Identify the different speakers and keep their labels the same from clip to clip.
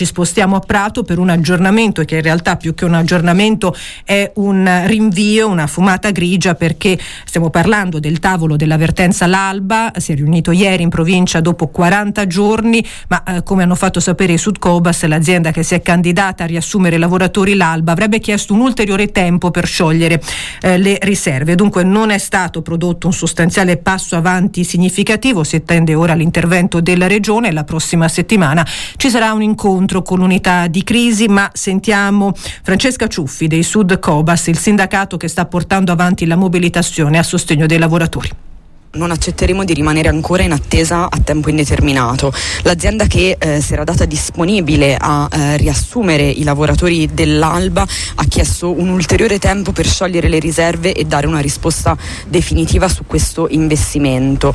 Speaker 1: Ci spostiamo a Prato per un aggiornamento che in realtà più che un aggiornamento è un rinvio, una fumata grigia, perché stiamo parlando del tavolo dell'avvertenza L'Alba. Si è riunito ieri in provincia dopo 40 giorni, ma come hanno fatto sapere i Sudcobas, l'azienda che si è candidata a riassumere i lavoratori, L'Alba, avrebbe chiesto un ulteriore tempo per sciogliere le riserve. Dunque non è stato prodotto un sostanziale passo avanti significativo. Si attende ora l'intervento della Regione e la prossima settimana ci sarà un incontro con l'unità di crisi, ma sentiamo Francesca Ciuffi dei Sudcobas, il sindacato che sta portando avanti la mobilitazione a sostegno dei lavoratori.
Speaker 2: Non accetteremo di rimanere ancora in attesa a tempo indeterminato. L'azienda che si era data disponibile a riassumere i lavoratori dell'Alba ha chiesto un ulteriore tempo per sciogliere le riserve e dare una risposta definitiva su questo investimento.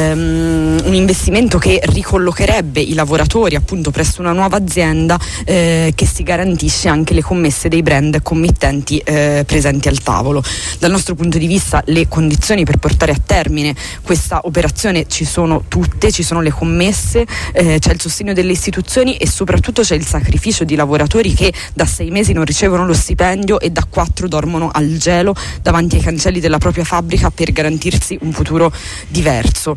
Speaker 2: Un investimento che ricollocherebbe i lavoratori appunto presso una nuova azienda che si garantisce anche le commesse dei brand committenti presenti al tavolo. Dal nostro punto di vista le condizioni per portare a termine questa operazione ci sono tutte, ci sono le commesse, c'è il sostegno delle istituzioni e soprattutto c'è il sacrificio di lavoratori che da 6 mesi non ricevono lo stipendio e da 4 dormono al gelo davanti ai cancelli della propria fabbrica per garantirsi un futuro diverso.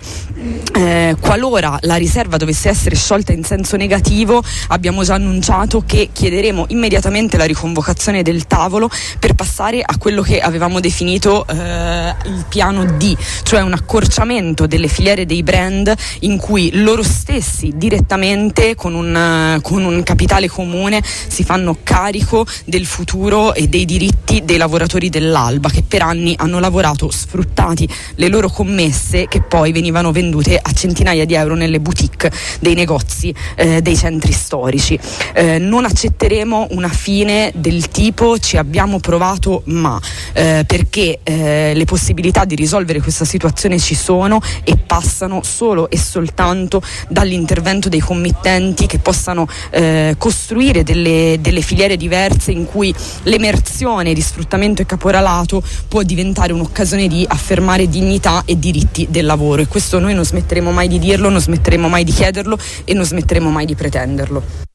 Speaker 2: Qualora la riserva dovesse essere sciolta in senso negativo, abbiamo già annunciato che chiederemo immediatamente la riconvocazione del tavolo per passare a quello che avevamo definito il piano D, cioè un accorciamento delle filiere dei brand in cui loro stessi direttamente con un capitale comune si fanno carico del futuro e dei diritti dei lavoratori dell'Alba, che per anni hanno lavorato sfruttati le loro commesse che poi venivano vendute a centinaia di euro nelle boutique dei negozi dei centri storici. Non accetteremo una fine del tipo ci abbiamo provato perché le possibilità di risolvere questa situazione ci sono e passano solo e soltanto dall'intervento dei committenti che possano costruire delle filiere diverse in cui l'emersione di sfruttamento e caporalato può diventare un'occasione di affermare dignità e diritti del lavoro, e questo noi non smetteremo mai di dirlo, non smetteremo mai di chiederlo e non smetteremo mai di pretenderlo.